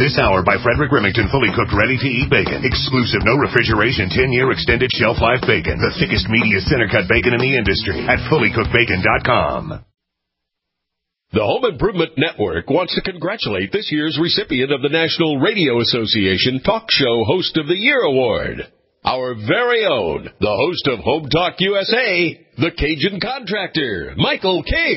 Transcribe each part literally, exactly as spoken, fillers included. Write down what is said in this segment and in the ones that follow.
This hour by Frederick Remington, fully cooked, ready-to-eat bacon. Exclusive, no refrigeration, ten-year extended shelf life bacon. The thickest, meatiest, center-cut bacon in the industry at fully cooked bacon dot com. The Home Improvement Network wants to congratulate this year's recipient of the National Radio Association Talk Show Host of the Year Award. Our very own, the host of Home Talk U S A, the Cajun Contractor, Michael King.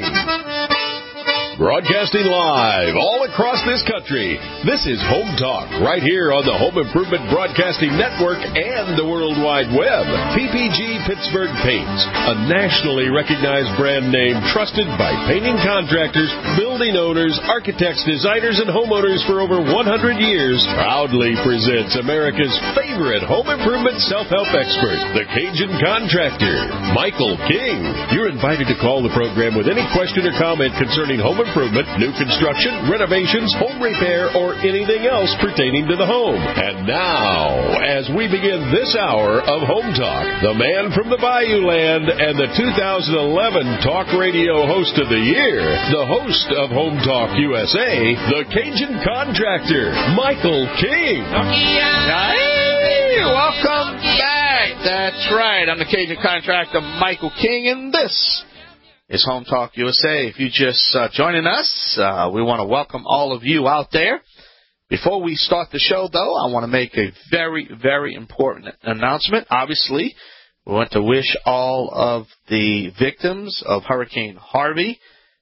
Broadcasting live all across this country, this is Home Talk, right here on the Home Improvement Broadcasting Network and the World Wide Web. P P G Pittsburgh Paints, a nationally recognized brand name trusted by painting contractors, building owners, architects, designers, and homeowners for over one hundred years, proudly presents America's favorite home improvement self-help expert, the Cajun Contractor, Michael King. You're invited to call the program with any question or comment concerning home improvement, new construction, renovations, home repair, or anything else pertaining to the home. And now, as we begin this hour of Home Talk, the man from the Bayou Land and the two thousand eleven Talk Radio Host of the Year, the host of Home Talk U S A, the Cajun Contractor, Michael King. Hey, welcome back. That's right. I'm the Cajun Contractor, Michael King, and this is Home Talk U S A. If you're just uh, joining us, uh, we want to welcome all of you out there. Before we start the show, though, I want to make a very, very important announcement. Obviously, we want to wish all of the victims of Hurricane Harvey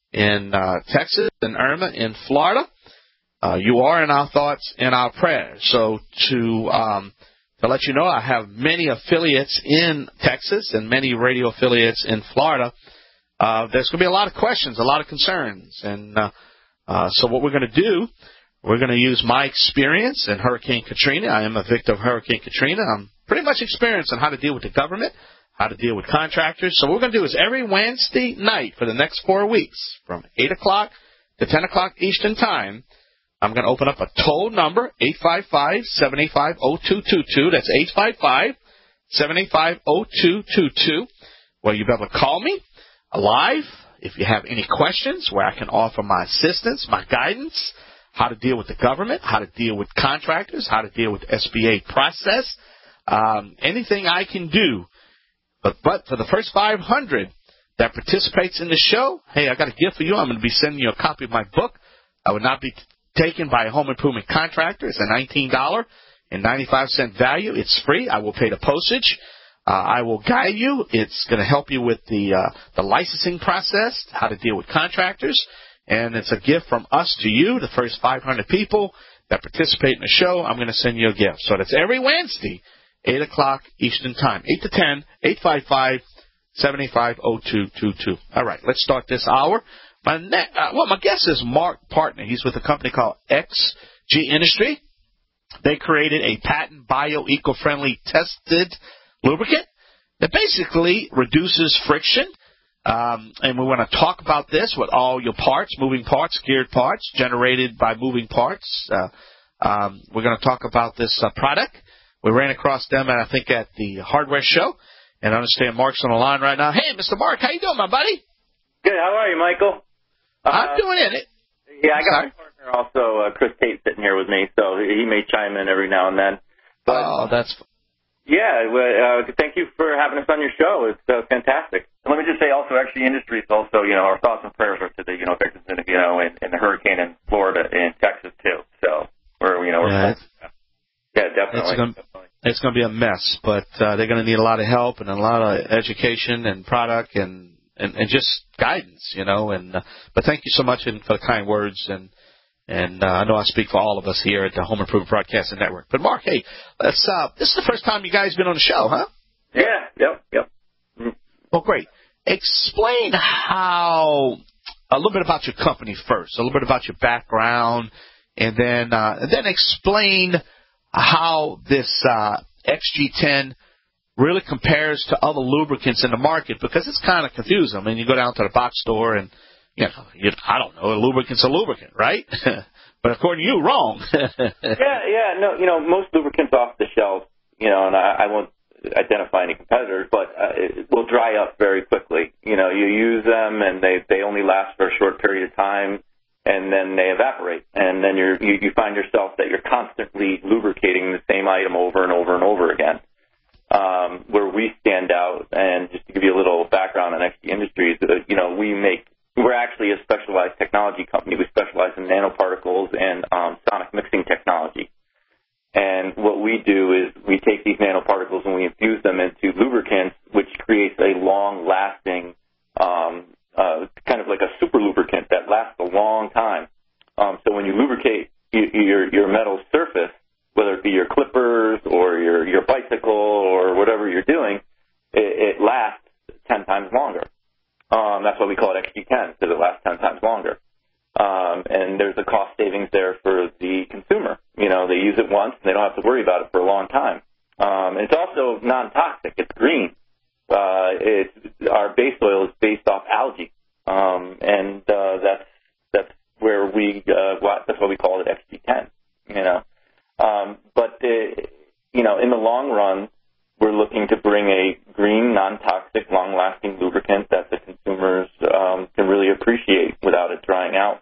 in uh, Texas and Irma in Florida. Uh, you are in our thoughts and our prayers. So to um, to let you know, I have many affiliates in Texas and many radio affiliates in Florida. Uh, there's going to be a lot of questions, a lot of concerns. And uh, uh, so what we're going to do, we're going to use my experience in Hurricane Katrina. I am a victim of Hurricane Katrina. I'm pretty much experienced on how to deal with the government, how to deal with contractors. So what we're going to do is every Wednesday night for the next four weeks, from eight o'clock to ten o'clock Eastern Time, I'm going to open up a toll number, eight five five, seven eight five, zero two two two. That's eight five five, seven eight five, zero two two two. Well, you'll be able to call me live if you have any questions where I can offer my assistance, my guidance, how to deal with the government, how to deal with contractors, how to deal with the S B A process, um, anything I can do. But, but for the first five hundred that participates in the show, hey, I got a gift for you. I'm going to be sending you a copy of my book. I would not be taken by a home improvement contractor. It's a nineteen dollars and ninety-five cents value. It's free. I will pay the postage. Uh, I will guide you. It's going to help you with the uh, the licensing process, how to deal with contractors. And it's a gift from us to you, the first five hundred people that participate in the show. I'm going to send you a gift. So that's every Wednesday, eight o'clock Eastern Time, eight to ten, eight five five, seven eight five, zero two two two. All right, let's start this hour. My ne- uh, well, my guest is Mark Partner. He's with a company called X G Industry. They created a patent bio-eco-friendly tested lubricant that basically reduces friction. Um, and we want to talk about this with all your parts, moving parts, geared parts, generated by moving parts. Uh, um, we're going to talk about this uh, product. We ran across them, at, I think, at the hardware show. And I understand Mark's on the line right now. Hey, Mister Mark, how you doing, my buddy? Good. How are you, Michael? Uh, I'm doing it. Yeah, I got Sorry? my partner also, uh, Chris Tate, sitting here with me, so he may chime in every now and then. But, oh, that's Yeah, well, uh, thank you for having us on your show. It's uh, fantastic. Let me just say also, actually, Industries also, you know, our thoughts and prayers are to the, you know, victims in, you know, in, in the hurricane in Florida and Texas, too. So, we're, you know, we're, yeah, yeah definitely. It's gonna, definitely. It's going to be a mess, but uh, they're going to need a lot of help and a lot of education and product and, and, and just guidance, you know. And uh, but thank you so much and for the kind words. And And uh, I know I speak for all of us here at the Home Improvement Broadcasting Network. But, Mark, hey, let's, uh, this is the first time you guys been on the show, huh? Yeah, yep, yep. Mm-hmm. Well, great. Explain how, a little bit about your company first, a little bit about your background, and then uh, and then explain how this uh, X G ten really compares to other lubricants in the market, because it's kind of confusing. I mean, you go down to the box store and, you know, you, I don't know, a lubricant's a lubricant, right? But according to you, wrong. yeah, yeah, no, you know, most lubricants off the shelf, you know, and I, I won't identify any competitors, but uh, it will dry up very quickly. You know, you use them and they, they only last for a short period of time. and then they evaporate. And then you're, you, you find yourself that you're constantly lubricating the same item over and over and over again. Um, where we stand out, and just to give you a little background on X G Industries, uh, you know, we make, we're actually a specialized technology company. We specialize in nanoparticles and um, sonic mixing technology. And what we do is we take these nanoparticles and we infuse them into lubricants, which creates a long-lasting, um, uh, kind of like a super lubricant that lasts a long time. Um, so when you lubricate your, your metal surface, whether it be your clippers or your, your bicycle or whatever you're doing, it, it lasts ten times longer. Um, that's why we call it X G ten, because it lasts ten times longer. Um, and there's a cost savings there for the consumer. You know, they use it once and they don't have to worry about it for a long time. Um, and it's also non-toxic. It's green. Uh, it's, our base oil is based off algae. Um, and, uh, that's, that's where we, uh, that's why we call it X G ten, you know. Um, but, uh, you know, in the long run, we're looking to bring a green, non-toxic, long-lasting lubricant that the consumers um, can really appreciate without it drying out.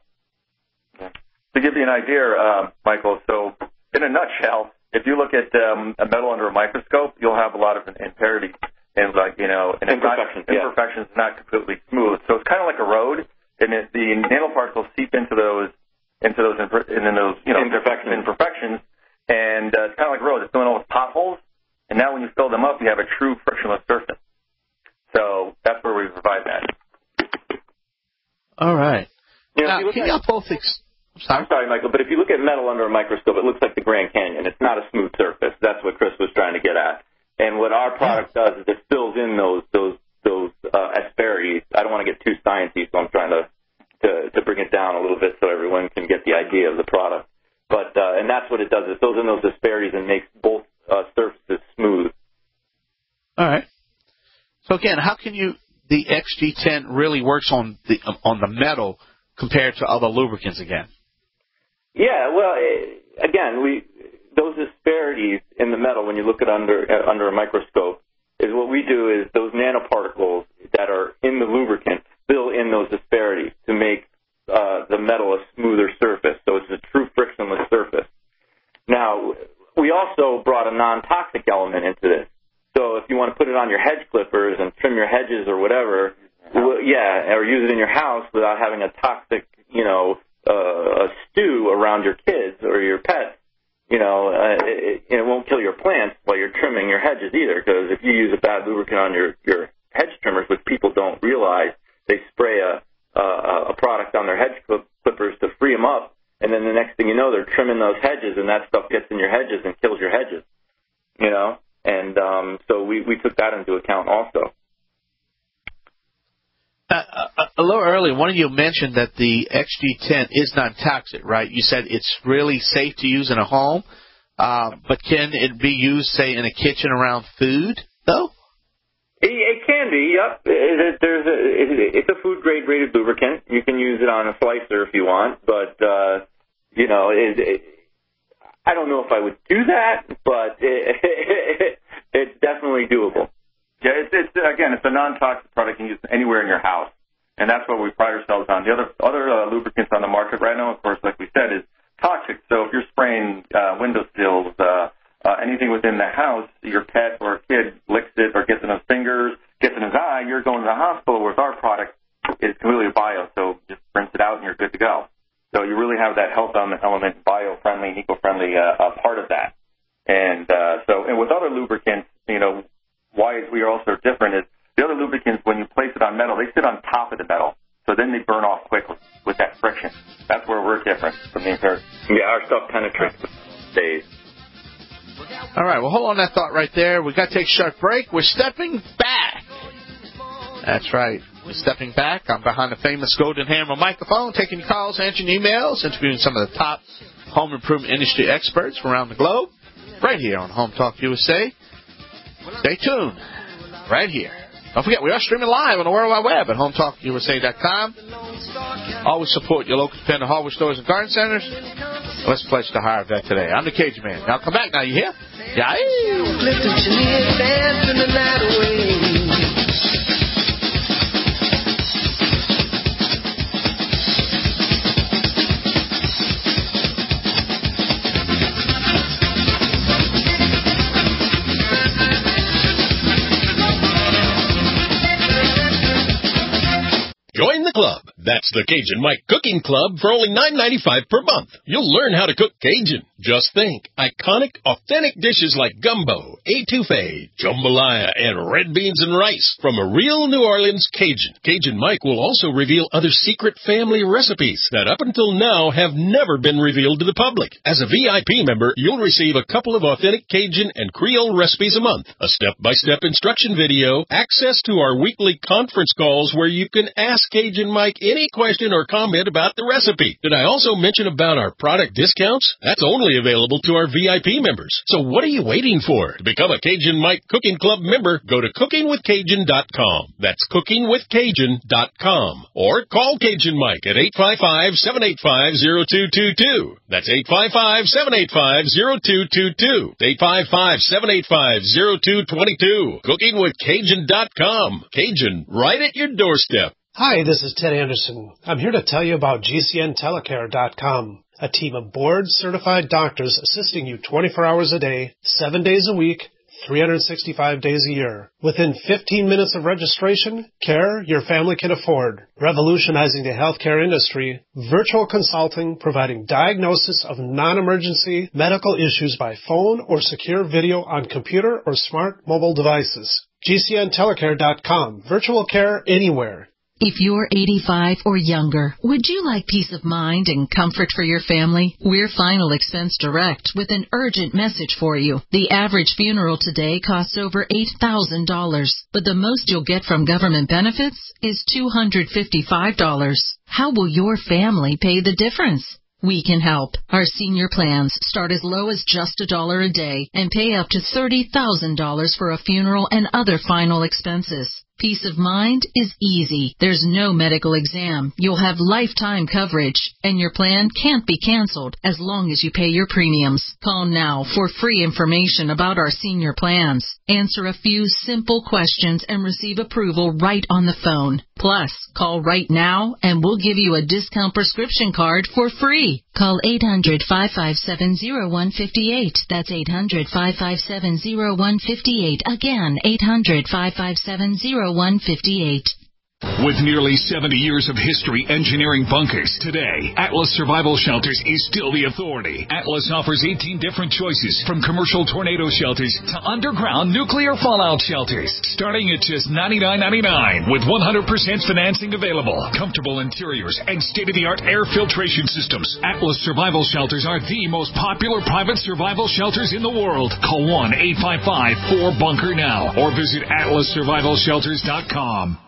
To give you an idea, uh, Michael, so in a nutshell, if you look at um, a metal under a microscope, you'll have a lot of impurities and, like, you know, and imperfections. Not, imperfections, yeah. Not completely smooth. So it's kind of like a road, and it, the nanoparticles seep into those, into those, imper- and then those, you know, imperfections. imperfections. And uh, it's kind of like a road. It's filling all with potholes. And now when you fill them up, you have a true frictionless surface. So that's where we provide that. All right. You know, now, you can at, y'all both... Ex- I'm sorry, Michael, but if you look at metal under a microscope, it looks like the Grand Canyon. It's not a smooth surface. That's what Chris was trying to get at. And what our product does is it fills in those those those uh, asperities. I don't want to get too sciencey, so I'm trying to, to, to bring it down a little bit so everyone can get the idea of the product. But uh, and that's what it does. It fills in those asperities and makes both uh, surfaces smooth. All right. So again, how can you the X G ten really works on the on the metal compared to other lubricants again? Yeah. Well, it, again, we those asperities in the metal when you look at under uh, under a microscope is what we do is those nanoparticles that are in the lubricant fill in those asperities to make uh, the metal a smoother surface. So it's a true frictionless surface. Now, we also brought a non-toxic element into this. So if you want to put it on your hedge clippers and trim your hedges or whatever, well, yeah, or use it in your house without having a toxic, you know, uh, a stew around your kids or your pets, you know, uh, it, it won't kill your plants while you're trimming your hedges either. Because if you use a bad lubricant on your, your hedge trimmers, which people don't realize, they spray a Uh, a product on their hedge clippers to free them up, and then the next thing you know, they're trimming those hedges, and that stuff gets in your hedges and kills your hedges, you know? And um, so we, we took that into account also. Uh, a, a little earlier, one of you mentioned that the X G ten is not toxic, right? You said it's really safe to use in a home, uh, but can it be used, say, in a kitchen around food, though? It, it can be, yep. It, it, there's a, it, it's a food-grade rated lubricant. You can use it on a slicer if you want, but, uh, you know, it, it, I don't know if I would do that, but it, it, it's definitely doable. Yeah, it's, it's again, it's a non-toxic product you can use anywhere in your house, and that's what we pride ourselves on. The other other uh, lubricants on the market right now, of course, like we said, is toxic. So if you're spraying uh, window sills, uh, Uh, anything within the house, your pet or a kid licks it or gets in his fingers, gets in his eye, you're going to the hospital. With our product, it's completely bio, so just rinse it out and you're good to go. So you really have that health element, bio-friendly and eco-friendly uh, uh, part of that. And uh, so, and with other lubricants, you know, why we are also different is the other lubricants, when you place it on metal, they sit on top of the metal, so then they burn off quickly with that friction. That's where we're different from the entire. Yeah, our stuff penetrates, stays. All right, well, hold on that thought right there. We've got to take a short break. We're stepping back. That's right. We're stepping back. I'm behind the famous Golden Hammer microphone, taking calls, answering emails, interviewing some of the top home improvement industry experts from around the globe, right here on Home Talk U S A. Stay tuned. Right here. Don't forget, we are streaming live on the World Wide Web at home talk u s a dot com. Always support your local independent hardware stores and garden centers. Let's pledge to hire that today. I'm the Cajun Man. Now come back now, you hear? Yeah. That's the Cajun Mike Cooking Club for only nine ninety-five per month. You'll learn how to cook Cajun. Just think, iconic, authentic dishes like gumbo, etouffee, jambalaya, and red beans and rice from a real New Orleans Cajun. Cajun Mike will also reveal other secret family recipes that up until now have never been revealed to the public. As a V I P member, you'll receive a couple of authentic Cajun and Creole recipes a month, a step-by-step instruction video, access to our weekly conference calls where you can ask Cajun Mike any question or comment about the recipe. Did I also mention about our product discounts? That's only available to our V I P members. So what are you waiting for? To become a Cajun Mike Cooking Club member, go to cooking with cajun dot com. That's cooking with cajun dot com. Or call Cajun Mike at eight five five, seven eight five, zero two two two. That's eight five five, seven eight five, zero two two two. eight five five, seven eight five, zero two two two. cooking with cajun dot com. Cajun, right at your doorstep. Hi, this is Ted Anderson. I'm here to tell you about G C N telecare dot com, a team of board-certified doctors assisting you twenty-four hours a day, seven days a week, three hundred sixty-five days a year. Within fifteen minutes of registration, care your family can afford. Revolutionizing the healthcare industry, virtual consulting providing diagnosis of non-emergency medical issues by phone or secure video on computer or smart mobile devices. G C N telecare dot com. Virtual care anywhere. If you're eighty-five or younger, would you like peace of mind and comfort for your family? We're Final Expense Direct with an urgent message for you. The average funeral today costs over eight thousand dollars, but the most you'll get from government benefits is two hundred fifty-five dollars. How will your family pay the difference? We can help. Our senior plans start as low as just a dollar a day and pay up to thirty thousand dollars for a funeral and other final expenses. Peace of mind is easy. There's no medical exam. You'll have lifetime coverage, and your plan can't be canceled as long as you pay your premiums. Call now for free information about our senior plans. Answer a few simple questions and receive approval right on the phone. Plus, call right now and we'll give you a discount prescription card for free. Call eight hundred, five five seven, zero one five eight. That's eight hundred, five five seven, zero one five eight. Again, eight hundred, five five seven, zero one five eight. With nearly seventy years of history engineering bunkers, today, Atlas Survival Shelters is still the authority. Atlas offers eighteen different choices, from commercial tornado shelters to underground nuclear fallout shelters, starting at just ninety-nine ninety-nine with one hundred percent financing available, comfortable interiors, and state-of-the-art air filtration systems. Atlas Survival Shelters are the most popular private survival shelters in the world. Call one eight five five, four bunker now or visit atlas survival shelters dot com.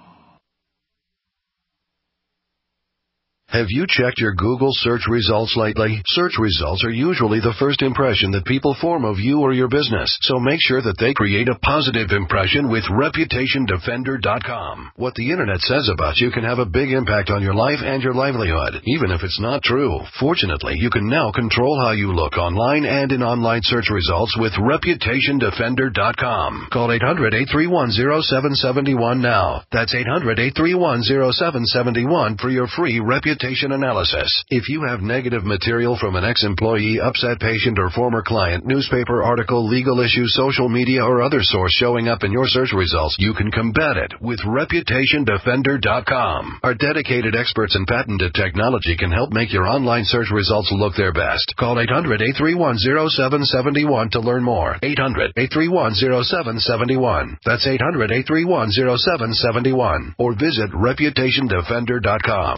Have you checked your Google search results lately? Search results are usually the first impression that people form of you or your business, so make sure that they create a positive impression with reputation defender dot com. What the internet says about you can have a big impact on your life and your livelihood, even if it's not true. Fortunately, you can now control how you look online and in online search results with reputation defender dot com. Call eight hundred, eight three one, zero seven seven one now. That's eight hundred, eight three one, zero seven seven one for your free reputation analysis. If you have negative material from an ex-employee, upset patient, or former client, newspaper article, legal issue, social media, or other source showing up in your search results, you can combat it with reputation defender dot com. Our dedicated experts in patented technology can help make your online search results look their best. Call eight hundred, eight three one, zero seven seven one to learn more. eight hundred, eight three one, zero seven seven one. That's eight hundred, eight three one, zero seven seven one. Or visit reputation defender dot com.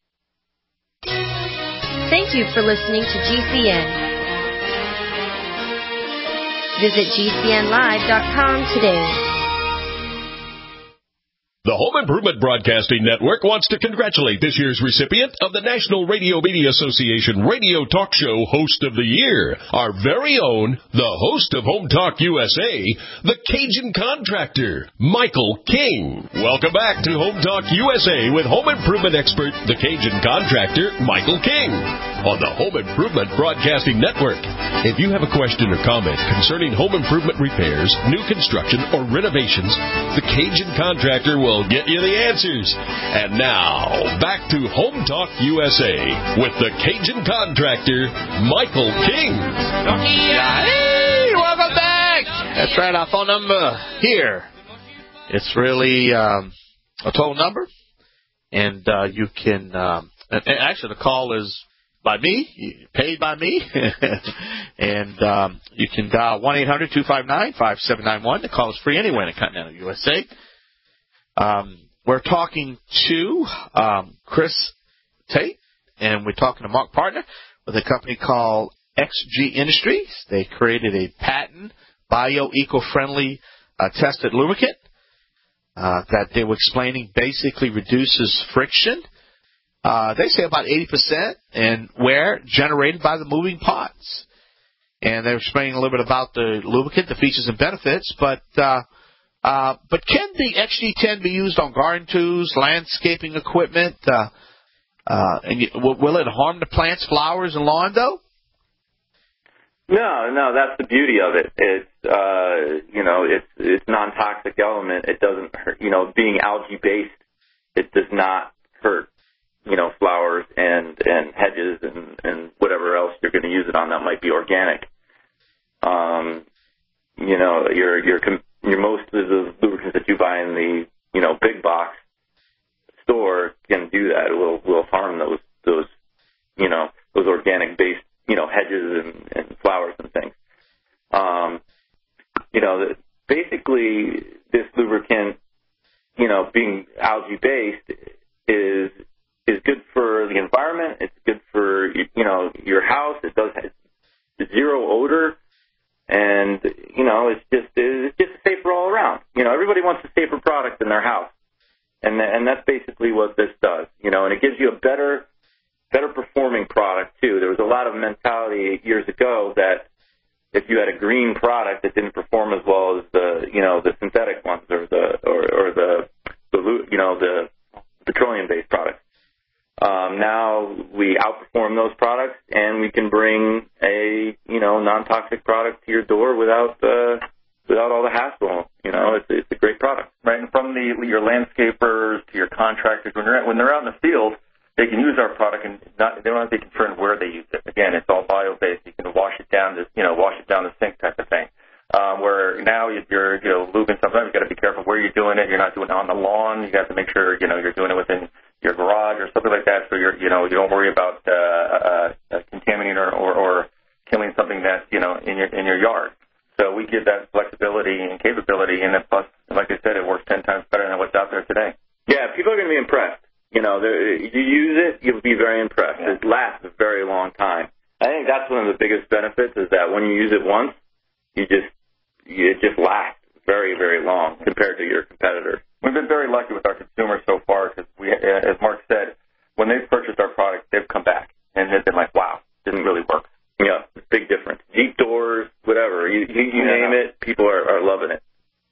Thank you for listening to G C N. Visit G C N live dot com today. The Home Improvement Broadcasting Network wants to congratulate this year's recipient of the National Radio Media Association Radio Talk Show Host of the Year, our very own, the host of Home Talk U S A, the Cajun Contractor, Michael King. Welcome back to Home Talk U S A with home improvement expert, the Cajun Contractor, Michael King, on the Home Improvement Broadcasting Network. If you have a question or comment concerning home improvement repairs, new construction, or renovations, the Cajun Contractor will get you the answers. And now, back to Home Talk U S A with the Cajun Contractor, Michael King. Hey, welcome back. That's right, our phone number here. It's really um, a toll number. and uh, you can. Um, and actually, the call is by me, paid by me, and um, you can dial one eight hundred two five nine five seven nine one. The call is free anywhere in the continental U S A. Um, we're talking to um, Chris Tate, and we're talking to Mark Partner with a company called X G Industries. They created a patent bio-eco-friendly uh, tested lubricant uh, that they were explaining basically reduces friction. Uh, they say about eighty percent and wear generated by the moving parts. And they're explaining a little bit about the lubricant, the features and benefits. But uh, uh, but can the X G ten be used on garden tools, landscaping equipment? Uh, uh, and you, will, will it harm the plants, flowers, and lawn, though? No, no, that's the beauty of it. It's, uh, you know, it's, it's non-toxic element. It doesn't hurt, you know, being algae-based, it does not hurt, you know, flowers and, and hedges and, and whatever else you're going to use it on that might be organic. Um, you know, your, your, your most of the lubricants that you buy in the, you know, big box store can do that. It will, will harm those, those, you know, those organic-based, you know, hedges and, and flowers and things. Um, you know, basically this lubricant, you know, being algae-based is is good for the environment. It's good for, you know, your house. It does have zero odor. And, you know, it's just it's just safer all around. You know, everybody wants a safer product in their house. And and that's basically what this does. You know, and it gives you a better better performing product too. There was a lot of mentality years ago that if you had a green product that didn't perform as well as the, you know, the synthetic ones or the or, or the, the you know the petroleum based products. Um, now we outperform those products and we can bring a, you know, non-toxic product to your door without uh, without all the hassle. You know, it's it's a great product. Right, and from the your landscapers to your contractors, when they're when they're out in the field, they can use our product and not, they don't have to be concerned where they use it. Again, it's all bio-based. You can wash it down to, you know, wash it down the sink type of thing. Um, where now if you're, you know, lubing something, you've got to be careful where you're doing it. You're not doing it on the lawn. You have to make sure, you know, you're doing it within your garage or something like that. So you're, you know, you don't worry about uh, uh, contaminating or, or, or killing something that's, you know, in your in your yard. So we give that flexibility and capability, and then plus, like I said, it works ten times better than what's out there today. Yeah, people are going to be impressed. You know, you use it, you'll be very impressed. Yeah. It lasts a very long time. I think that's one of the biggest benefits is that when you use it once, you just it just lasts very, very long compared to your competitors. We've been very lucky with our consumers so far because, we, as Mark said, when they've purchased our product, they've come back and they've been like, wow, didn't really work. Yeah, big difference. Deep doors, whatever. You, you, you yeah. name it, people are, are loving it.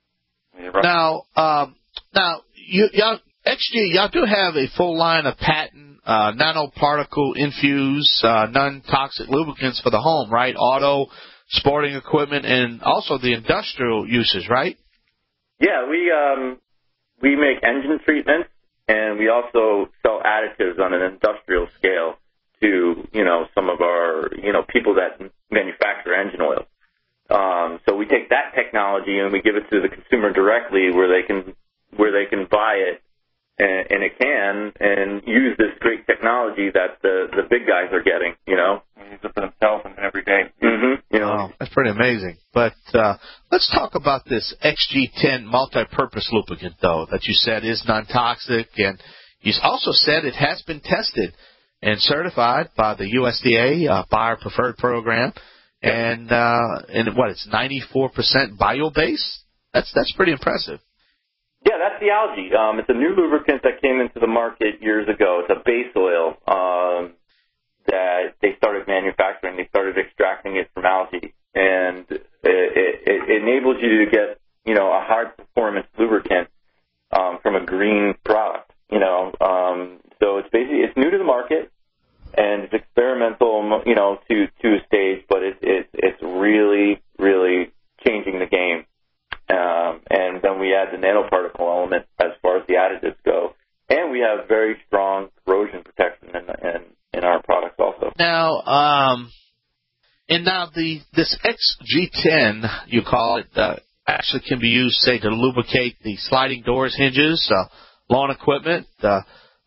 Now, um, now, you, y'all, X G, y'all do have a full line of patent uh, nanoparticle infused uh, non-toxic lubricants for the home, right? Auto, sporting equipment, and also the industrial uses, right? Yeah, we um, we make engine treatments, and we also sell additives on an industrial scale to, you know, some of our, you know, people that manufacture engine oil. Um, so we take that technology and we give it to the consumer directly, where they can where they can buy it. And, and it can, and use this great technology that the, the big guys are getting, you know. Use it for themselves and every day. Mm-hmm. You know, wow, that's pretty amazing. But uh, let's talk about this X G ten multi-purpose lubricant, though, that you said is non-toxic. And you also said it has been tested and certified by the U S D A uh, Buyer Preferred Program. And, uh, and what, it's ninety-four percent bio-based? That's, that's pretty impressive. Yeah, that's the algae. Um, it's a new lubricant that came into the market years ago. It's a base oil um, that they started manufacturing. They started extracting it from algae, and it, it, it enables you to get, you know, a high-performance lubricant um, from a green product. You know, um, so it's basically it's new to the market, and it's experimental, you know, to to a stage, but it, it it's really really changing the game. Um, and then we add the nanoparticle element as far as the additives go. And we have very strong corrosion protection in, in, in our products also. Now, um, and now the this X G ten, you call it, uh, actually can be used, say, to lubricate the sliding doors, hinges, uh, lawn equipment, uh,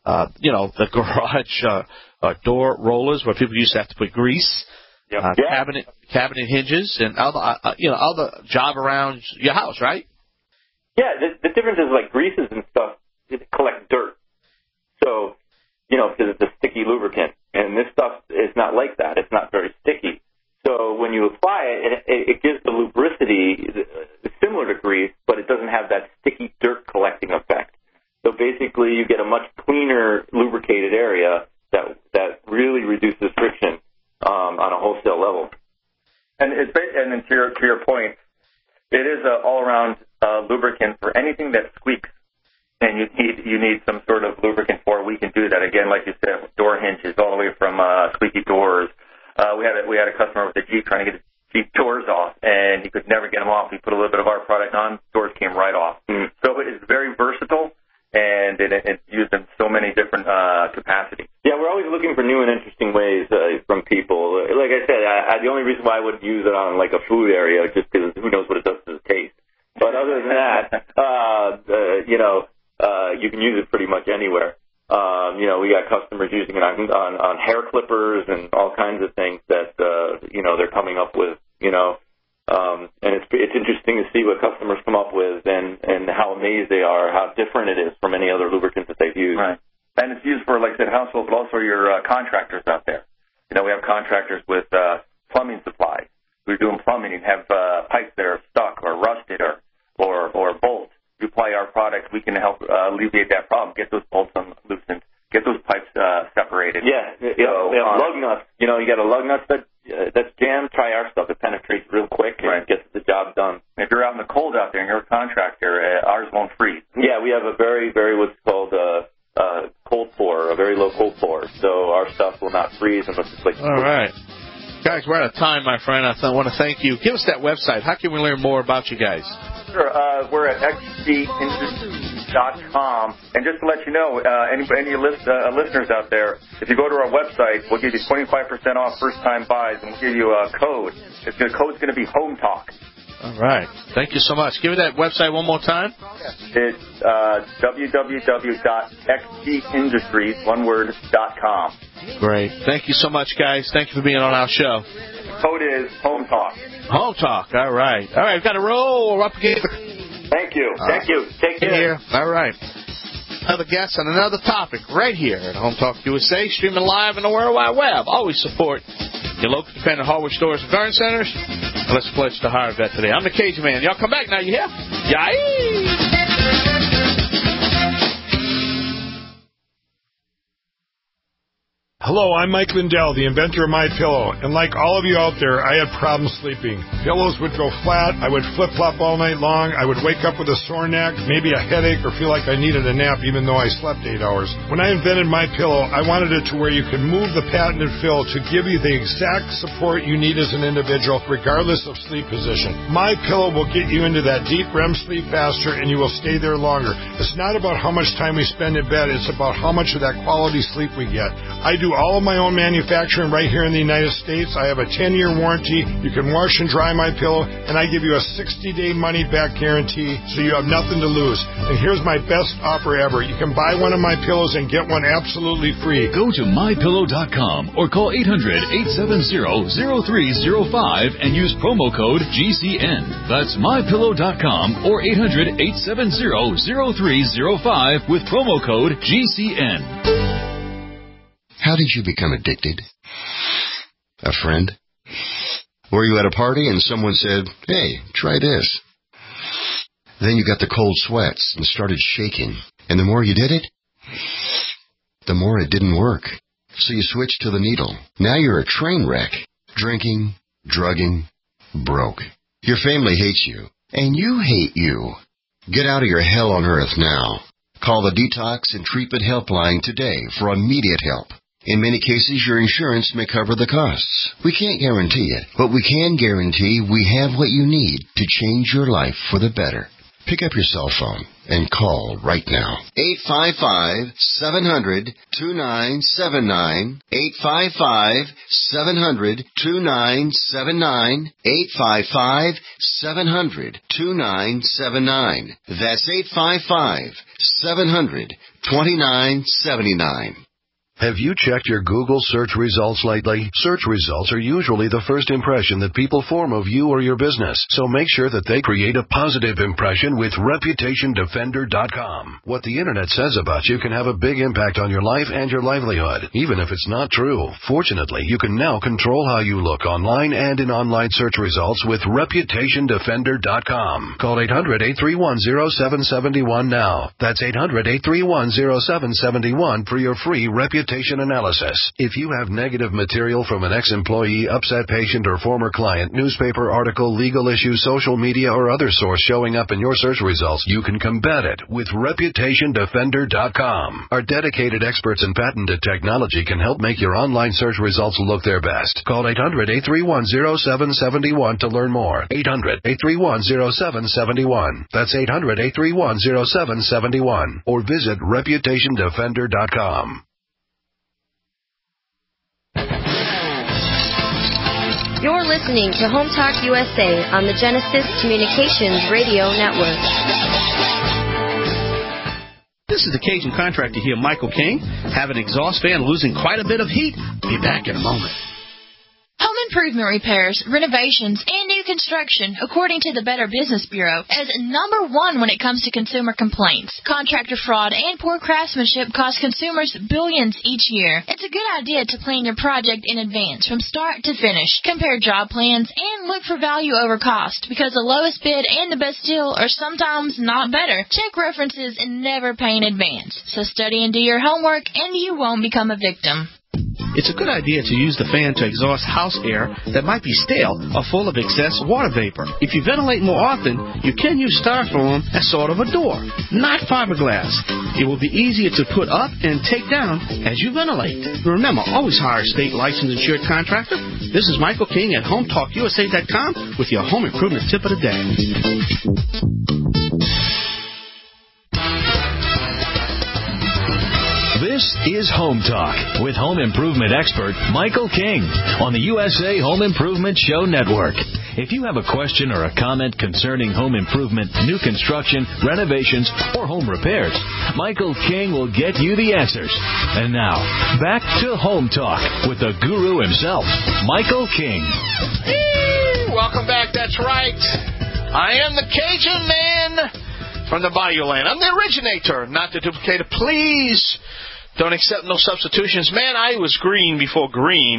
uh, you know, the garage uh, uh, door rollers where people used to have to put grease, yep. uh, yeah. cabinet cabinet hinges, and all the, uh, you know, all the job around your house, right? Yeah, the, the difference is like greases and stuff collect dirt. So, you know, because it's a sticky lubricant. And this stuff is not like that. It's not very sticky. So when you apply it, it, it gives the lubricity similar to grease, but it doesn't have that sticky dirt collecting effect. So basically you get a much cleaner lubricated area that that really reduces friction um, on a wholesale level. And it's and then to your, to your point, it is an all-around uh, lubricant for anything that squeaks. And you need you need some sort of lubricant for it. We can do that again, like you said, door hinges all the way from uh, squeaky doors. Uh, we had a, we had a customer with a Jeep trying to get his Jeep doors off, and he could never get them off. We put a little bit of our product on, doors came right off. Mm. So it is very versatile, and it, it's used in so many different uh, capacities. Yeah, we're always looking for new and interesting ways uh, from people. Like I said, I, I, the only reason why I wouldn't use it on like a food area just because who knows what it does to the taste. But other than that, uh, uh, you know. Uh, you can use it pretty much anywhere. Um, you know, we got customers using it on, on, on hair clippers and all kinds of things that, uh, you know, they're coming up with, you know. Um, and it's it's interesting to see what customers come up with and, and how amazed they are, how different it is from any other lubricants that they've used. Right. And it's used for, like I said, household, but also your uh, contractors out there. You know, we have contractors with uh, plumbing supplies. We're doing plumbing and have uh, pipes that are stuck or rusted or, or, or bolts. You apply our product, we can help uh, alleviate that problem. Get those bolts unloosened. Get those pipes uh, separated. Yeah, yeah, so, yeah uh, lug nuts. You know, you got a lug nut that uh, that's jammed. Try our stuff. It penetrates real quick and right. gets the job done. If you're out in the cold out there and you're a contractor, uh, ours won't freeze. Yeah, we have a very, very what's called a uh, uh, cold pour, a very low cold pour. So our stuff will not freeze unless it's like. All right. Guys, we're out of time, my friend. I th- want to thank you. Give us that website. How can we learn more about you guys? Sure. Uh, we're at x g industries dot com. And just to let you know, uh, any, any list, uh, listeners out there, if you go to our website, we'll give you twenty-five percent off first-time buys, and we'll give you a code. It's, the code's going to be Home Talk. All right. Thank you so much. Give me that website one more time. It's uh, w w w dot x g industries, one word, dot com. Great. Thank you so much, guys. Thank you for being on our show. The code is Home Talk. Home Talk. All right. All right. We've got to roll. We're up against the... Thank you. All Thank right. you. Take care. Here. All right. Another guest on another topic right here at Home Talk U S A, streaming live on the World Wide Web. Always support your local independent hardware stores and garden centers. And let's pledge to hire a vet today. I'm the Cajun Man. Y'all come back now. You hear? Yay! Hello, I'm Mike Lindell, the inventor of MyPillow, and like all of you out there, I had problems sleeping. Pillows would go flat, I would flip-flop all night long, I would wake up with a sore neck, maybe a headache, or feel like I needed a nap even though I slept eight hours. When I invented MyPillow, I wanted it to where you could move the patented fill to give you the exact support you need as an individual, regardless of sleep position. MyPillow will get you into that deep R E M sleep faster, and you will stay there longer. It's not about how much time we spend in bed, it's about how much of that quality sleep we get. I do all of my own manufacturing right here in the United States. I have a ten-year warranty. You can wash and dry my pillow, and I give you a sixty-day money-back guarantee, so you have nothing to lose. And here's my best offer ever. You can buy one of my pillows and get one absolutely free. Go to my pillow dot com or call eight hundred, eight seven zero, zero three zero five and use promo code G C N. That's my pillow dot com or eight hundred, eight seven zero, zero three zero five with promo code G C N. How did you become addicted? A friend? Were you at a party and someone said, hey, try this? Then you got the cold sweats and started shaking. And the more you did it, the more it didn't work. So you switched to the needle. Now you're a train wreck. Drinking, drugging, broke. Your family hates you. And you hate you. Get out of your hell on earth now. Call the Detox and Treatment Helpline today for immediate help. In many cases, your insurance may cover the costs. We can't guarantee it, but we can guarantee we have what you need to change your life for the better. Pick up your cell phone and call right now. eight five five, seven hundred, two nine seven nine. eight five five, seven hundred, two nine seven nine. eight five five, seven hundred, two nine seven nine. That's eight five five, seven hundred, two nine seven nine. Have you checked your Google search results lately? Search results are usually the first impression that people form of you or your business, so make sure that they create a positive impression with Reputation Defender dot com. What the Internet says about you can have a big impact on your life and your livelihood, even if it's not true. Fortunately, you can now control how you look online and in online search results with Reputation Defender dot com. Call eight hundred, eight three one, zero seven seven one now. That's eight hundred, eight three one, zero seven seven one for your free Reputation analysis. If you have negative material from an ex-employee, upset patient, or former client, newspaper article, legal issue, social media, or other source showing up in your search results, you can combat it with Reputation Defender dot com. Our dedicated experts in patented technology can help make your online search results look their best. Call eight hundred, eight three one, zero seven seven one to learn more. eight hundred, eight three one, zero seven seven one. That's eight hundred, eight three one, zero seven seven one. Or visit Reputation Defender dot com. You're listening to Home Talk U S A on the Genesis Communications Radio Network. This is the Cajun Contractor here, Michael King. Have an exhaust fan losing quite a bit of heat? Be back in a moment. Home improvement repairs, renovations, and new construction, according to the Better Business Bureau, is number one when it comes to consumer complaints. Contractor fraud and poor craftsmanship cost consumers billions each year. It's a good idea to plan your project in advance from start to finish. Compare job plans and look for value over cost, because the lowest bid and the best deal are sometimes not better. Check references and never pay in advance. So study and do your homework, and you won't become a victim. It's a good idea to use the fan to exhaust house air that might be stale or full of excess water vapor. If you ventilate more often, you can use styrofoam as sort of a door, not fiberglass. It will be easier to put up and take down as you ventilate. Remember, always hire a state licensed insured contractor. This is Michael King at Home Talk U S A dot com with your home improvement tip of the day. This is Home Talk with home improvement expert Michael King on the U S A Home Improvement Show Network. If you have a question or a comment concerning home improvement, new construction, renovations, or home repairs, Michael King will get you the answers. And now, back to Home Talk with the guru himself, Michael King. Hey, welcome back. That's right. I am the Cajun man from the Bayou Land. I'm the originator, not the duplicator. Please don't accept no substitutions. Man, I was green before green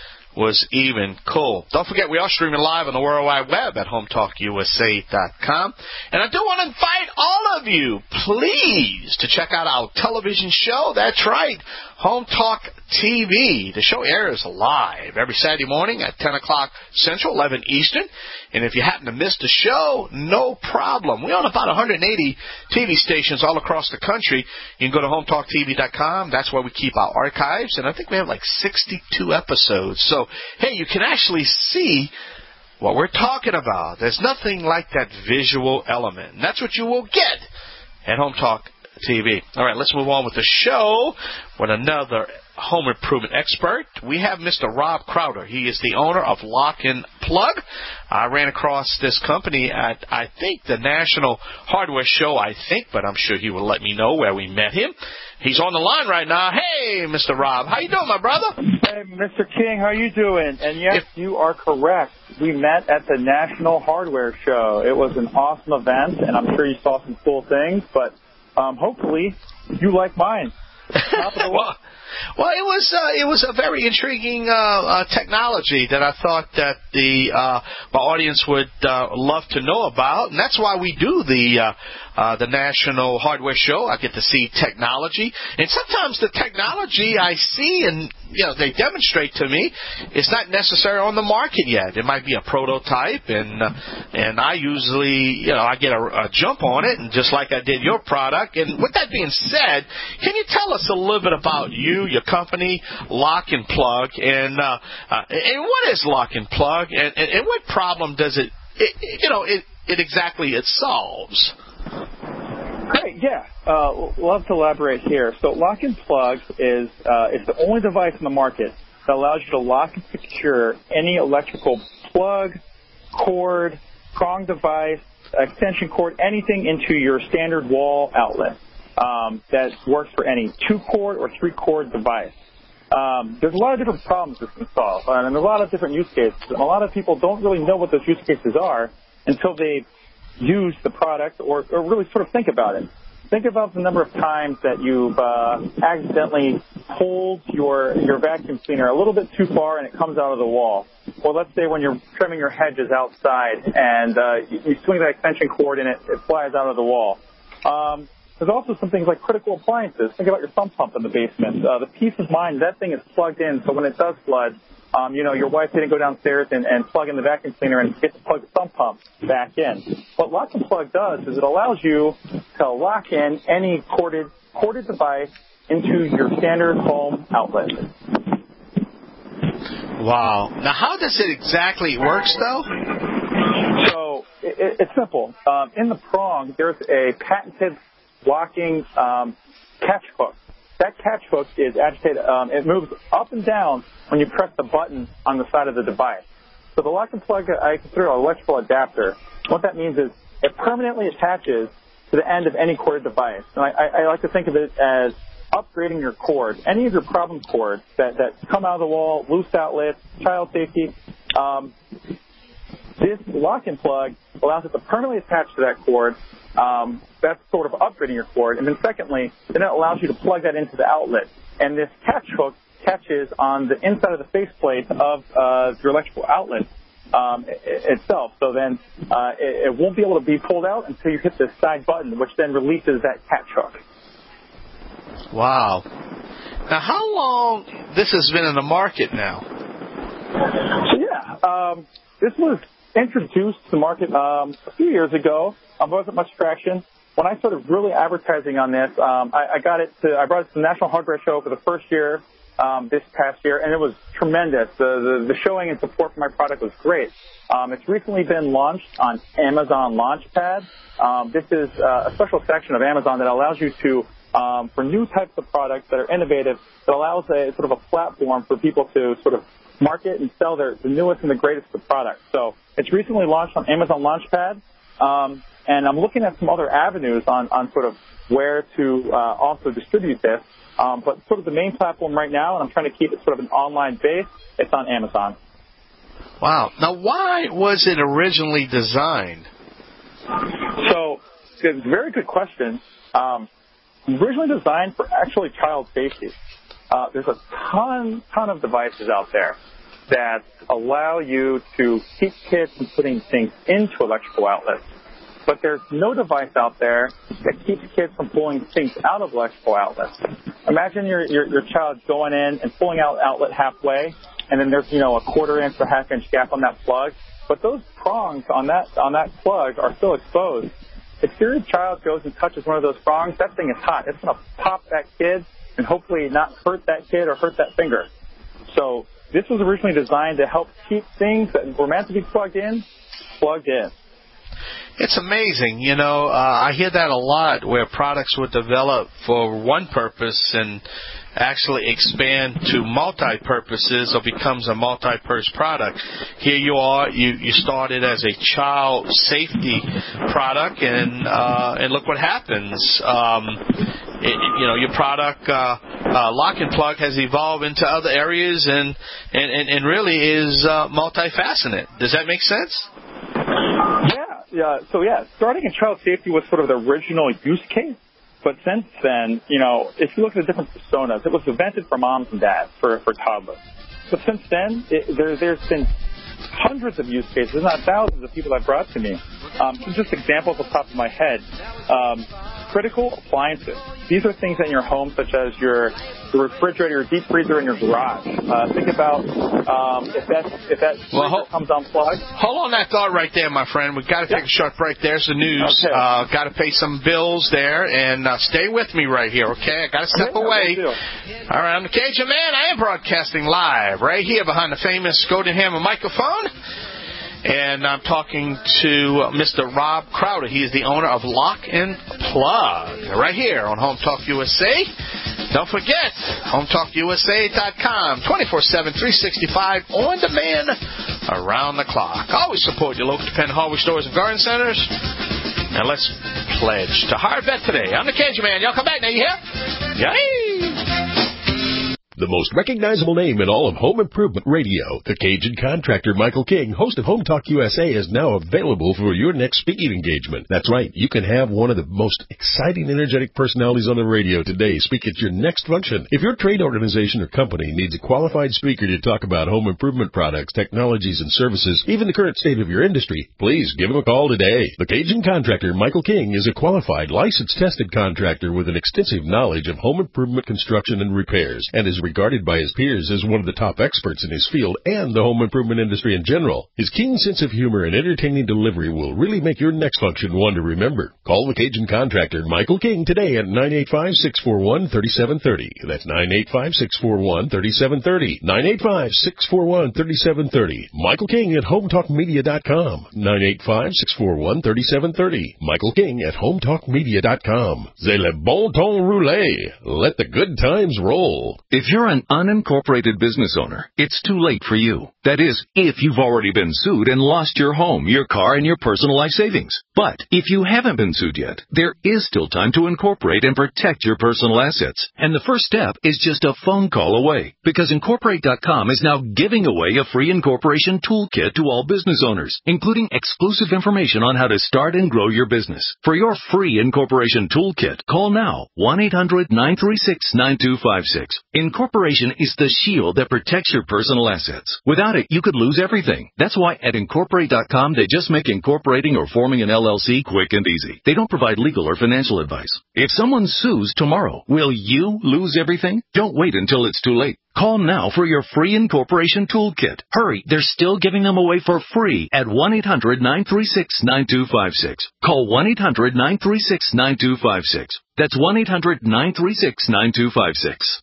was even cool. Don't forget, we are streaming live on the World Wide Web at home talk U S A dot com. And I do want to invite all of you, please, to check out our television show. That's right, Home Talk T V. The show airs live every Saturday morning at ten o'clock Central, eleven Eastern. And if you happen to miss the show, no problem. We own about one hundred eighty T V stations all across the country. You can go to home talk T V dot com. That's where we keep our archives. And I think we have like sixty-two episodes. So, hey, you can actually see what we're talking about. There's nothing like that visual element. And that's what you will get at Home Talk T V. All right, let's move on with the show with another home improvement expert. We have Mister Rob Crowder. He is the owner of Lock and Plug. I ran across this company at, I think, the National Hardware Show, I think, but I'm sure he will let me know where we met him. He's on the line right now. Hey, Mister Rob. How you doing, my brother? Hey, Mister King. How you doing? And yes, if, you are correct. We met at the National Hardware Show. It was an awesome event, and I'm sure you saw some cool things, but um, hopefully you like mine. well, well, it was uh, it was a very intriguing uh, uh, technology that I thought that the uh, my audience would uh, love to know about, and that's why we do the uh, uh, the National Hardware Show. I get to see technology, and sometimes the technology I see and you know they demonstrate to me is not necessarily on the market yet. It might be a prototype, and uh, and I usually you know I get a, a jump on it, and just like I did your product. And with that being said, can you tell us a little bit about you, your company, Lock and Plug, and uh, uh, and what is Lock and Plug, and, and, and what problem does it, it you know, it, it exactly it solves? Great, yeah. Uh, love to elaborate here. So Lock and Plug is uh, it's the only device in the market that allows you to lock and secure any electrical plug, cord, prong device, extension cord, anything into your standard wall outlet um, that works for any two-cord or three-cord device. Um, there's a lot of different problems this can solve, uh, and there's a lot of different use cases. And a lot of people don't really know what those use cases are until they use the product or, or really sort of think about it. Think about the number of times that you've uh, accidentally pulled your your vacuum cleaner a little bit too far and it comes out of the wall. Or let's say when you're trimming your hedges outside and uh, you, you swing that extension cord and it, it flies out of the wall. Um, there's also some things like critical appliances. Think about your sump pump in the basement. Uh, the peace of mind, that thing is plugged in, so when it does flood, Um, you know, your wife didn't go downstairs and, and plug in the vacuum cleaner and get to plug the sump pump back in. What Lock and Plug does is it allows you to lock in any corded corded device into your standard home outlet. Wow. Now, how does it exactly works, though? So it, it's simple. Um, in the prong, there's a patented locking um, catch hook. That catch hook is agitated. Um, it moves up and down when you press the button on the side of the device. So the Lock and Plug, I consider an electrical adapter. What that means is it permanently attaches to the end of any corded device. And I, I, I like to think of it as upgrading your cord. Any of your problem cords that, that come out of the wall, loose outlets, child safety, um, this Lock and Plug allows it to permanently attach to that cord. Um, that's sort of upgrading your cord. And then secondly, then it allows you to plug that into the outlet. And this catch hook catches on the inside of the faceplate of uh, your electrical outlet um, itself. So then uh, it, it won't be able to be pulled out until you hit this side button, which then releases that catch hook. Wow. Now, how long this has been in the market now? So, yeah, um, this was introduced to the market um, a few years ago. Um, there wasn't much traction. When I started really advertising on this, um, I, I got it to, I brought it to the National Hardware Show for the first year um, this past year, and it was tremendous. The, the, the showing and support for my product was great. Um, it's recently been launched on Amazon Launchpad. Um, this is uh, a special section of Amazon that allows you to, um, for new types of products that are innovative, that allows a sort of a platform for people to sort of market and sell their the newest and the greatest of products. So it's recently launched on Amazon Launchpad. Um, And I'm looking at some other avenues on, on sort of where to uh, also distribute this. Um, but sort of the main platform right now, and I'm trying to keep it sort of an online base, it's on Amazon. Wow. Now, why was it originally designed? So it's a very good question. Um, originally designed for actually child safety. Uh, there's a ton, ton of devices out there that allow you to keep kids from putting things into electrical outlets. But there's no device out there that keeps kids from pulling things out of electrical outlets. Imagine your, your, your child going in and pulling out outlet halfway, and then there's, you know, a quarter inch or half inch gap on that plug. But those prongs on that, on that plug are still exposed. If your child goes and touches one of those prongs, that thing is hot. It's going to pop that kid and hopefully not hurt that kid or hurt that finger. So this was originally designed to help keep things that were meant to be plugged in, plugged in. It's amazing, you know, uh, I hear that a lot where products were developed for one purpose and actually expand to multi-purposes or becomes a multi-purpose product. Here you are, you, you started as a child safety product and uh, and look what happens. Um, it, you know, your product, uh, uh, Lock and Plug, has evolved into other areas and, and, and, and really is uh, multifaceted. Does that make sense? Yeah. Yeah, so yeah, starting in child safety was sort of the original use case, but since then, you know, if you look at the different personas, it was invented for moms and dads, for, for toddlers. But since then, it, there, there's been hundreds of use cases, not thousands of people that brought to me. Um, just examples off the top of my head. Um, critical appliances. These are things in your home, such as your, your refrigerator, your deep freezer in your garage. Uh, think about um, if that if that well, hold, comes unplugged. Hold on that thought right there, my friend. We've got to take yeah. a short break. There's the news. Okay. Uh, got to pay some bills there, and uh, stay with me right here, okay? I got to step okay, away. All right, I'm the Cajun Man. I am broadcasting live right here behind the famous Golden Hammer microphone. And I'm talking to Mister Rob Crowder. He is the owner of Lock and Plug right here on Home Talk U S A. Don't forget, home talk U S A dot com, twenty-four seven, three sixty-five, on demand, around the clock. Always support your local independent hardware stores and garden centers. And let's pledge to hard bet today. I'm the Cajun Man. Y'all come back now, you hear? Yay! The most recognizable name in all of home improvement radio, the Cajun contractor Michael King, host of Home Talk U S A, is now available for your next speaking engagement. That's right, you can have one of the most exciting, energetic personalities on the radio today speak at your next function. If your trade organization or company needs a qualified speaker to talk about home improvement products, technologies, and services, even the current state of your industry, please give him a call today. The Cajun contractor Michael King is a qualified, licensed, tested contractor with an extensive knowledge of home improvement construction and repairs, and is regarded by his peers as one of the top experts in his field and the home improvement industry in general. His keen sense of humor and entertaining delivery will really make your next function one to remember. Call the Cajun contractor Michael King today at nine eight five, six four one, three seven three zero. That's nine eight five, six four one, three seven three zero. nine eight five, six four one, three seven three zero. Michael King at home talk media dot com. nine eight five, six four one, three seven three zero. Michael King at home talk media dot com. C'est le bon ton roulé. Let the good times roll. If you're an unincorporated business owner, it's too late for you. That is, if you've already been sued and lost your home, your car, and your personal life savings. But if you haven't been sued yet, there is still time to incorporate and protect your personal assets. And the first step is just a phone call away, because Incorporate dot com is now giving away a free incorporation toolkit to all business owners, including exclusive information on how to start and grow your business. For your free incorporation toolkit, call now, one eight hundred, nine three six, nine two five six. Incorporation is the shield that protects your personal assets. Without it, you could lose everything. That's why at Incorporate dot com, they just make incorporating or forming an L L C quick and easy. They don't provide legal or financial advice. If someone sues tomorrow, will you lose everything? Don't wait until it's too late. Call now for your free incorporation toolkit. Hurry, they're still giving them away for free at one eight hundred, nine three six, nine two five six. Call one eight hundred, nine three six, nine two five six. That's one eight hundred, nine three six, nine two five six.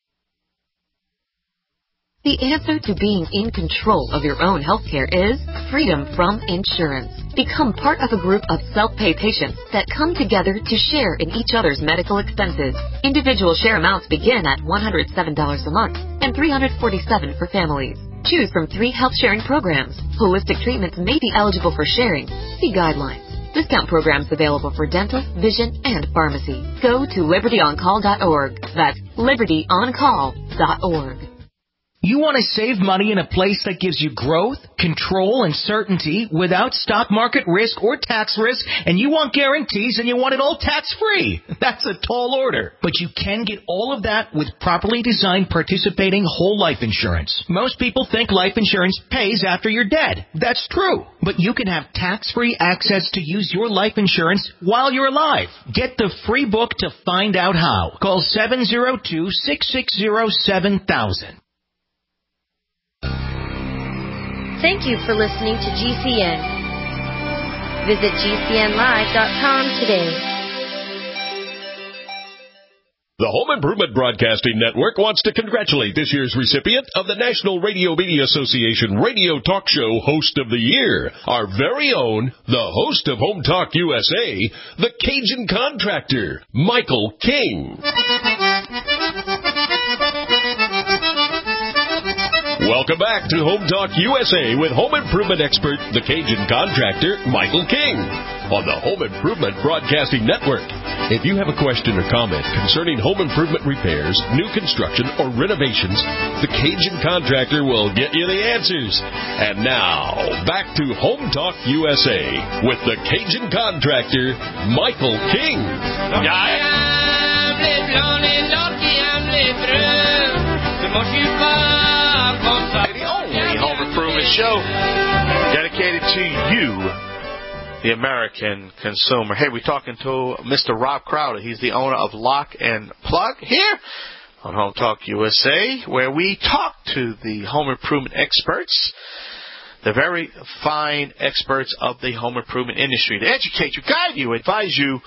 The answer to being in control of your own healthcare is freedom from insurance. Become part of a group of self-pay patients that come together to share in each other's medical expenses. Individual share amounts begin at one hundred seven dollars a month and three hundred forty-seven dollars for families. Choose from three health sharing programs. Holistic treatments may be eligible for sharing. See guidelines. Discount programs available for dental, vision, and pharmacy. Go to liberty on call dot org. That's liberty on call dot org. You want to save money in a place that gives you growth, control, and certainty without stock market risk or tax risk, and you want guarantees and you want it all tax-free. That's a tall order. But you can get all of that with properly designed participating whole life insurance. Most people think life insurance pays after you're dead. That's true. But you can have tax-free access to use your life insurance while you're alive. Get the free book to find out how. Call seven zero two, six six zero, seven thousand. Thank you for listening to G C N. Visit G C N live dot com today. The Home Improvement Broadcasting Network wants to congratulate this year's recipient of the National Radio Media Association Radio Talk Show Host of the Year, our very own, the host of Home Talk U S A, the Cajun Contractor, Michael King. Welcome back to Home Talk U S A with home improvement expert, the Cajun Contractor, Michael King, on the Home Improvement Broadcasting Network. If you have a question or comment concerning home improvement repairs, new construction, or renovations, the Cajun Contractor will get you the answers. And now, back to Home Talk U S A with the Cajun Contractor, Michael King. The only home improvement show dedicated to you, the American consumer. Hey, we're talking to Mister Rob Crowder. He's the owner of Lock and Plug here on Home Talk U S A, where we talk to the home improvement experts, the very fine experts of the home improvement industry, to educate you, guide you, advise you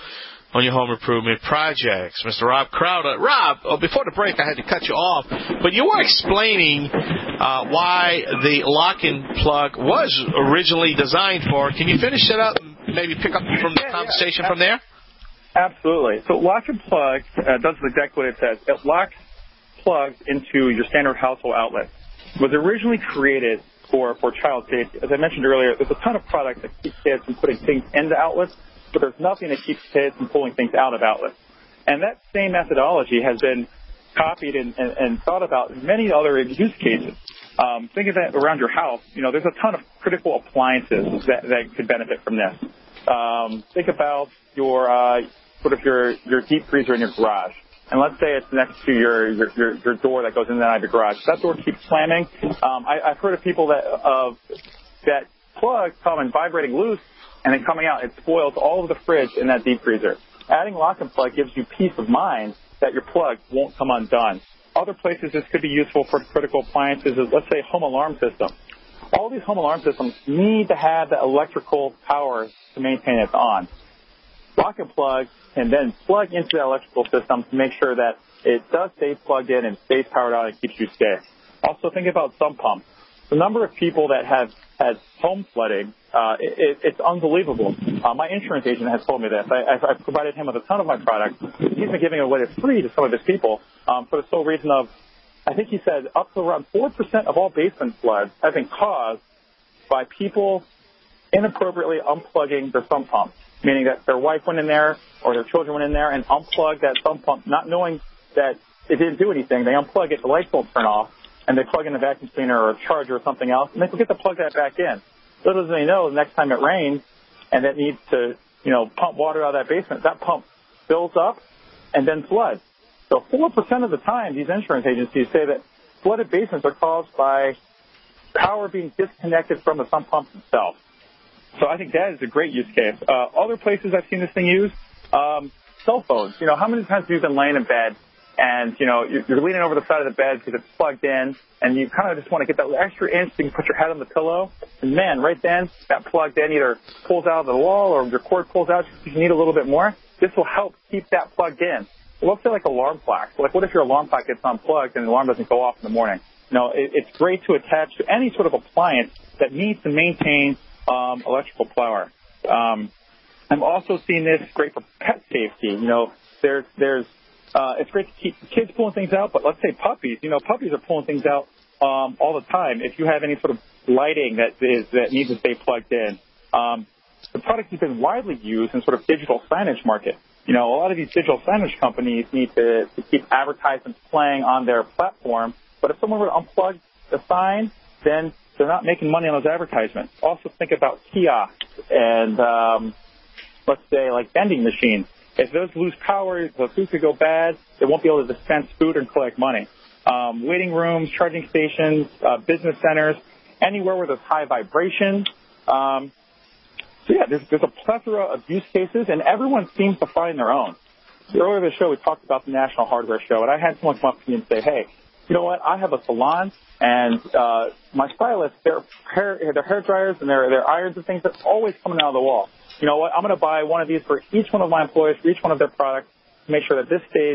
on your home improvement projects. Mister Rob Crowder. Rob, oh, before the break, I had to cut you off, but you were explaining uh, why the lock-in plug was originally designed for. Can you finish it up and maybe pick up from the yeah, conversation yeah. from there? Absolutely. So lock and plug uh, does exactly what it says. It locks plugs into your standard household outlet. It was originally created for, for child safety. As I mentioned earlier, there's a ton of products that keep kids from putting things into outlets, but there's nothing that keeps kids from pulling things out of outlets. And that same methodology has been copied and, and, and thought about in many other use cases. Um, think of that around your house. You know, there's a ton of critical appliances that, that could benefit from this. Um, think about your uh, sort of your, your deep freezer in your garage. And let's say it's next to your, your, your, your door that goes in and out of your garage. If that door keeps slamming, um, I, I've heard of people that uh, that plugs come in vibrating loose and then coming out, it spoils all of the fridge in that deep freezer. Adding lock and plug gives you peace of mind that your plug won't come undone. Other places this could be useful for critical appliances is, let's say, home alarm systems. All these home alarm systems need to have the electrical power to maintain it on. Lock and plug can then plug into the electrical system to make sure that it does stay plugged in and stays powered on and keeps you safe. Also, think about sump pumps. The number of people that have had home flooding, uh, it, it's unbelievable. Uh, my insurance agent has told me this. I, I've, I've provided him with a ton of my products. He's been giving it away for free to some of his people um, for the sole reason of, I think he said, up to around four percent of all basement floods have been caused by people inappropriately unplugging their sump pump, meaning that their wife went in there or their children went in there and unplugged that sump pump, not knowing that it didn't do anything. They unplug it, the lights won't turn off, and they plug in a vacuum cleaner or a charger or something else, and they forget to plug that back in. Little do they know, the next time it rains and it needs to, you know, pump water out of that basement, that pump fills up and then floods. So four percent of the time, these insurance agencies say that flooded basements are caused by power being disconnected from the sump pump itself. So I think that is a great use case. Uh, other places I've seen this thing used, um, cell phones. You know, how many times have you been laying in bed and, you know, you're, you're leaning over the side of the bed because it's plugged in and you kind of just want to get that extra inch so you can put your head on the pillow. And, man, right then, that plugged in either pulls out of the wall or your cord pulls out because you need a little bit more. This will help keep that plugged in. Well, let's say like alarm clock. Like, what if your alarm clock gets unplugged and the alarm doesn't go off in the morning? You know, it, it's great to attach to any sort of appliance that needs to maintain Um, electrical power. Um, I'm also seeing this great for pet safety. You know, there's, there's, uh, it's great to keep kids pulling things out, but let's say puppies. You know, puppies are pulling things out um, all the time. If you have any sort of lighting that is that needs to stay plugged in, um, the product has been widely used in sort of digital signage market. You know, a lot of these digital signage companies need to, to keep advertisements playing on their platform. But if someone were to unplug the sign, then they're not making money on those advertisements. Also think about kiosks and, um, let's say, like vending machines. If those lose power, the food could go bad. They won't be able to dispense food and collect money. Um, waiting rooms, charging stations, uh, business centers, anywhere where there's high vibration. Um, so, yeah, there's, there's a plethora of use cases, and everyone seems to find their own. So earlier in the show, we talked about the National Hardware Show, and I had someone come up to me and say, hey, you know what, I have a salon, and uh, my stylists, their hair, their hair dryers and their, their irons and things, that's always coming out of the wall. You know what, I'm going to buy one of these for each one of my employees, for each one of their products, to make sure that this stays,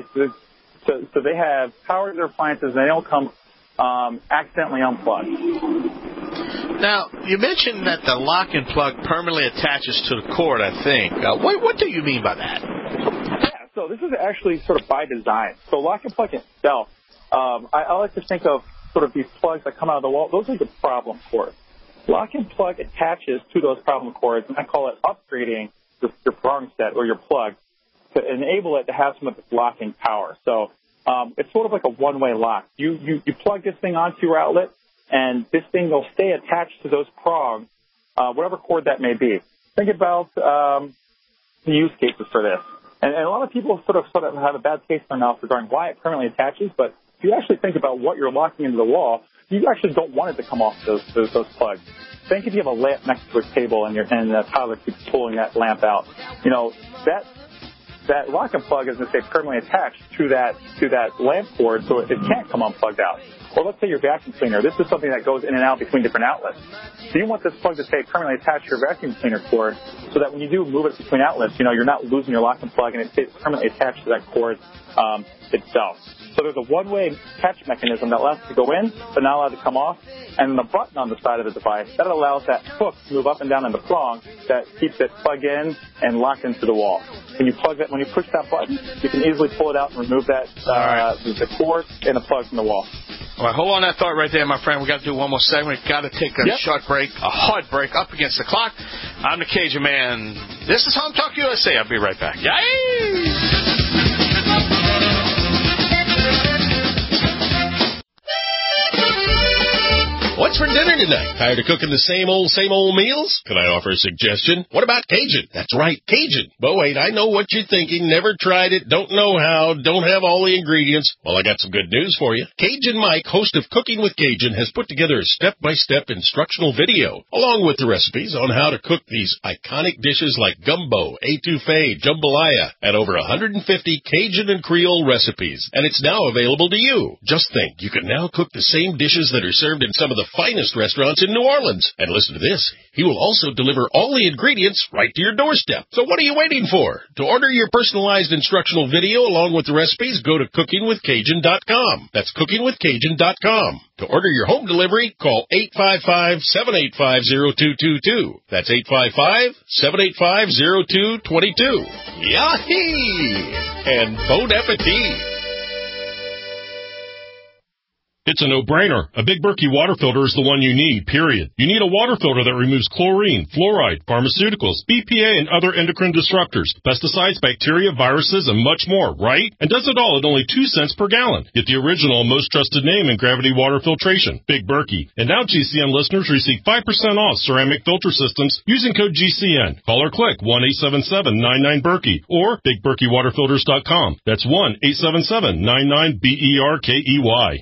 so, so they have power to their appliances and they don't come um, accidentally unplugged. Now, you mentioned that the lock and plug permanently attaches to the cord, I think. Uh, what, what do you mean by that? Yeah, so this is actually sort of by design. So lock and plug itself, um, I, I like to think of sort of these plugs that come out of the wall. Those are the problem cords. Lock and plug attaches to those problem cords, and I call it upgrading your, your prong set or your plug to enable it to have some of this locking power. So um, it's sort of like a one-way lock. You, you, you plug this thing onto your outlet, and this thing will stay attached to those prongs, uh, whatever cord that may be. Think about um, the use cases for this. And, and a lot of people sort of, sort of have a bad taste in their mouth regarding why it permanently attaches, but if you actually think about what you're locking into the wall, you actually don't want it to come off those, those, those plugs. Think if you have a lamp next to a table and, you're, and the toddler keeps pulling that lamp out. You know, that that lock and plug is, let's say, permanently attached to that to that lamp cord, so it, it can't come unplugged out. Or let's say your vacuum cleaner. This is something that goes in and out between different outlets. So you want this plug to stay permanently attached to your vacuum cleaner cord so that when you do move it between outlets, you know, you're not losing your lock and plug and it stays permanently attached to that cord um, itself. So there's a one-way catch mechanism that allows it to go in, but not allowed to come off, and then the button on the side of the device, that allows that hook to move up and down in the prong that keeps it plugged in and locked into the wall. When you plug it, when you push that button, you can easily pull it out and remove that uh, the cord and the plug from the wall. All right, hold on that thought right there, my friend. We've got to do one more segment. We've got to take a yep. short break, a hard break, up against the clock. I'm the Cajun Man. This is Home Talk U S A. I'll be right back. Yay! What's for dinner tonight? Tired of cooking the same old, same old meals? Can I offer a suggestion? What about Cajun? That's right, Cajun. But wait, I know what you're thinking. Never tried it, don't know how, don't have all the ingredients. Well, I got some good news for you. Cajun Mike, host of Cooking with Cajun, has put together a step-by-step instructional video, along with the recipes on how to cook these iconic dishes like gumbo, etouffee, jambalaya, and over one hundred fifty Cajun and Creole recipes. And it's now available to you. Just think, you can now cook the same dishes that are served in some of the finest restaurants in New Orleans. And listen to this, he will also deliver all the ingredients right to your doorstep. So what are you waiting for? To order your personalized instructional video along with the recipes, go to cooking with cajun dot com. That's cooking with cajun dot com. To order your home delivery, call eight five five, seven eight five, zero two two two. That's eight five five, seven eight five, zero two two two. Yahee! And bon appetit! It's a no-brainer. A Big Berkey water filter is the one you need, period. You need a water filter that removes chlorine, fluoride, pharmaceuticals, B P A, and other endocrine disruptors, pesticides, bacteria, viruses, and much more, right? And does it all at only two cents per gallon. Get the original and most trusted name in gravity water filtration, Big Berkey. And now G C N listeners receive five percent off ceramic filter systems using code G C N. Call or click one eight seven seven, nine nine, Berkey or big berkey water filters dot com. That's one eight seven seven, nine nine, B E R K E Y.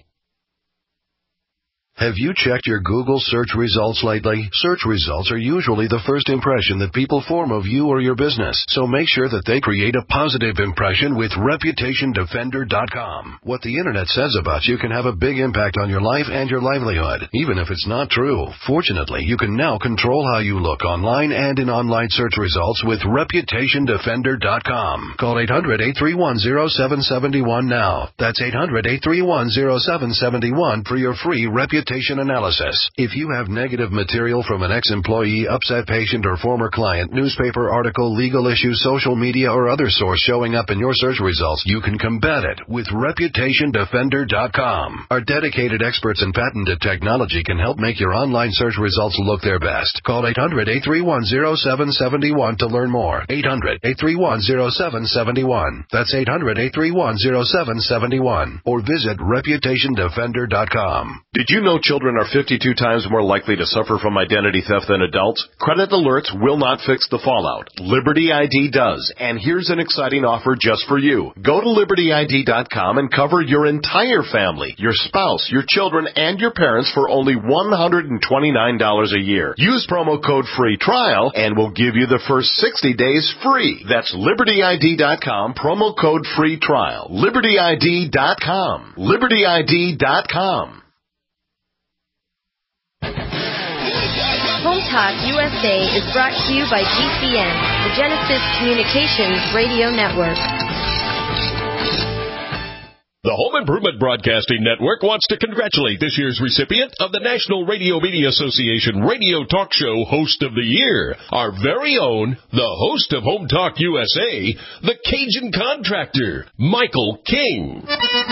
Have you checked your Google search results lately? Search results are usually the first impression that people form of you or your business, so make sure that they create a positive impression with reputation defender dot com. What the internet says about you can have a big impact on your life and your livelihood, even if it's not true. Fortunately, you can now control how you look online and in online search results with reputation defender dot com. Call eight hundred, eight three one, zero seven seven one now. That's eight hundred, eight three one, zero seven seven one for your free reputation analysis. If you have negative material from an ex-employee, upset patient, or former client, newspaper article, legal issue, social media, or other source showing up in your search results, you can combat it with reputation defender dot com. Our dedicated experts in patented technology can help make your online search results look their best. Call eight hundred, eight three one, zero seven seven one to learn more. eight hundred, eight three one, zero seven seven one. That's eight hundred, eight three one, zero seven seven one. Or visit reputation defender dot com. Did you know children are fifty-two times more likely to suffer from identity theft than adults? Credit alerts will not fix the fallout. Liberty I D does, and here's an exciting offer just for you. Go to liberty I D dot com and cover your entire family, your spouse, your children, and your parents for only one hundred twenty-nine dollars a year. Use promo code FREE TRIAL, and we'll give you the first sixty days free. That's liberty I D dot com, promo code FREE TRIAL. liberty I D dot com. liberty I D dot com. Home Talk U S A is brought to you by G C N, the Genesis Communications Radio Network. The Home Improvement Broadcasting Network wants to congratulate this year's recipient of the National Radio Media Association Radio Talk Show Host of the Year, our very own, the host of Home Talk U S A, the Cajun Contractor, Michael King.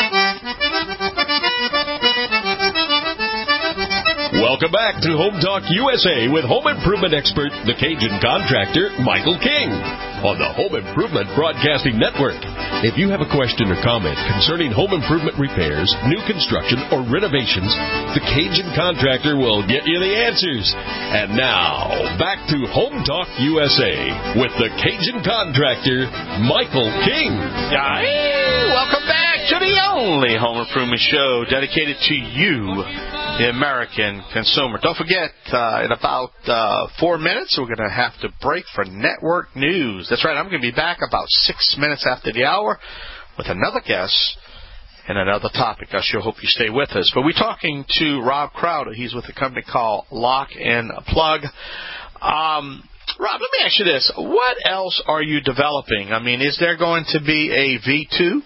Welcome back to Home Talk U S A with home improvement expert, the Cajun Contractor, Michael King, on the Home Improvement Broadcasting Network. If you have a question or comment concerning home improvement repairs, new construction, or renovations, the Cajun Contractor will get you the answers. And now, back to Home Talk U S A with the Cajun Contractor, Michael King. Hey, welcome back to the only home improvement show dedicated to you, the American consumer. Don't forget, uh, in about uh, four minutes, we're going to have to break for network news. That's right, I'm going to be back about six minutes after the hour with another guest. and another topic. I sure hope you stay with us. But we're talking to Rob Crowder. He's with a company called Lock and Plug. Um, Rob, let me ask you this. What else are you developing? I mean, is there going to be a V two?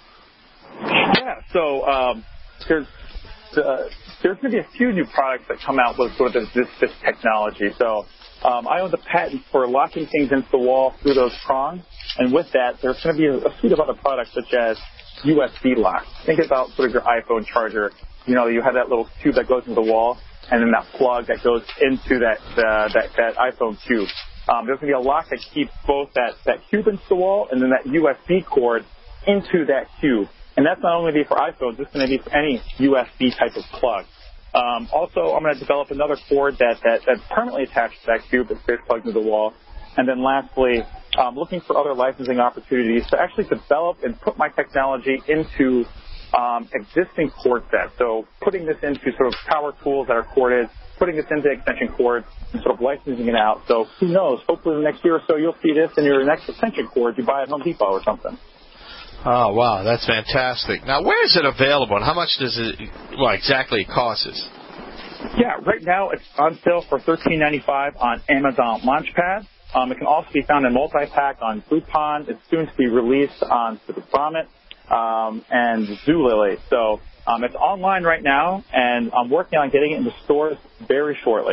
Yeah, so um, there's uh, there's going to be a few new products that come out with sort of this, this technology. So um, I own the patent for locking things into the wall through those prongs. And with that, there's going to be a, a suite of other products such as U S B lock. Think about sort of your iPhone charger. You know, you have that little tube that goes into the wall, and then that plug that goes into that uh, that, that iPhone cube. Um, there's going to be a lock that keeps both that, that cube into the wall and then that U S B cord into that cube. And that's not only be for iPhones, it's going to be for any U S B type of plug. Um, also, I'm going to develop another cord that, that, that's permanently attached to that cube that stays plugged into the wall. And then lastly, um, looking for other licensing opportunities to actually develop and put my technology into um, existing cord sets. So putting this into sort of power tools that are corded, putting this into extension cords, and sort of licensing it out. So who knows? Hopefully in the next year or so you'll see this in your next extension cord you buy at Home Depot or something. Oh, wow, that's fantastic. Now, where is it available, and how much does it, well, exactly it costs us? Yeah, right now it's on sale for thirteen ninety-five on Amazon Launchpad. Um, it can also be found in multi-pack on Groupon. It's soon to be released on Super Vomit um, and Zulily. So um, it's online right now, and I'm working on getting it into stores very shortly.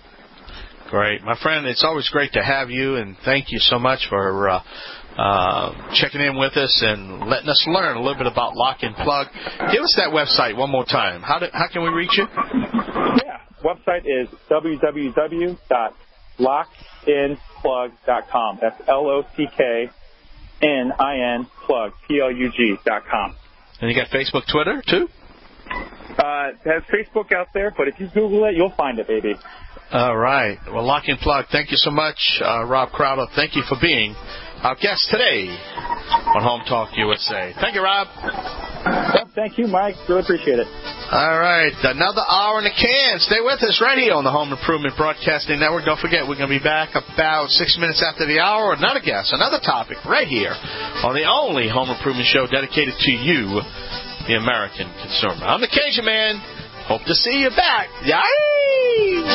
Great. My friend, it's always great to have you, and thank you so much for uh, uh, checking in with us and letting us learn a little bit about Lock and Plug. Give us that website one more time. How, do, how can we reach you? Yeah, website is w w w dot lock in plug dot com. That's L O C K N I N plug, P L U G dot com. And you got Facebook, Twitter, too? Uh, it has Facebook out there, but if you Google it, you'll find it, baby. All right. Well, Lock and Plug, thank you so much. Uh, Rob Crowder, thank you for being our guest today on Home Talk U S A. Thank you, Rob. Well, thank you, Mike. Really appreciate it. All right. Another hour in the can. Stay with us right here on the Home Improvement Broadcasting Network. Don't forget, we're going to be back about six minutes after the hour. Another guest, another topic right here on the only home improvement show dedicated to you, the American consumer. I'm the Cajun Man. Hope to see you back. Yay!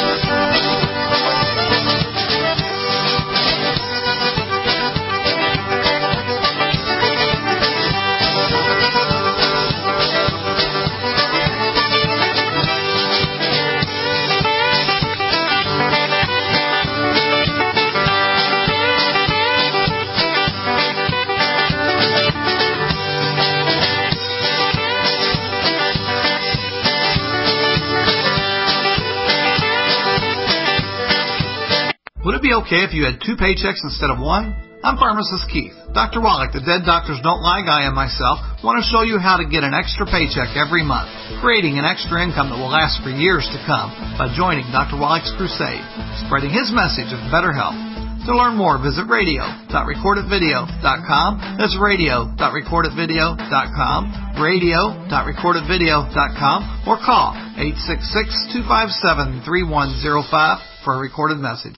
Would it be okay if you had two paychecks instead of one? I'm Pharmacist Keith. Doctor Wallach, the Dead Doctors Don't Lie guy, and myself want to show you how to get an extra paycheck every month, creating an extra income that will last for years to come by joining Doctor Wallach's crusade, spreading his message of better health. To learn more, visit radio dot record it video dot com. That's radio dot record it video dot com, radio dot record it video dot com, or call eight six six, two five seven, three one zero five for a recorded message.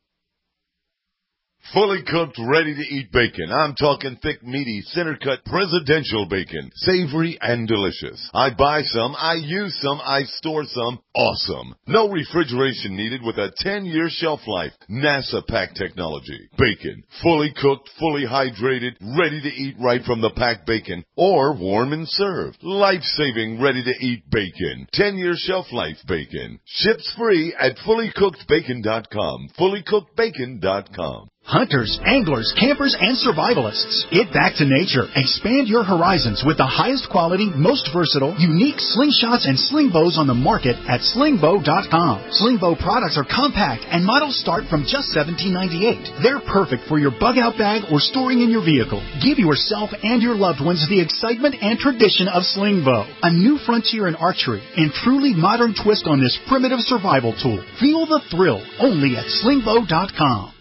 Fully cooked, ready-to-eat bacon. I'm talking thick, meaty, center-cut presidential bacon. Savory and delicious. I buy some, I use some, I store some. Awesome. No refrigeration needed with a ten-year shelf life. NASA pack technology. Bacon. Fully cooked, fully hydrated, ready to eat right from the packed bacon. Or warm and served. Life-saving, ready-to-eat bacon. ten-year shelf life bacon. Ships free at fully cooked bacon dot com. fully cooked bacon dot com. Hunters, anglers, campers, and survivalists. Get back to nature. Expand your horizons with the highest quality, most versatile, unique slingshots and sling bows on the market at sling bow dot com. Sling bow products are compact and models start from just seventeen ninety-eight. They're perfect for your bug out bag or storing in your vehicle. Give yourself and your loved ones the excitement and tradition of sling bow. A new frontier in archery and truly modern twist on this primitive survival tool. Feel the thrill only at sling bow dot com.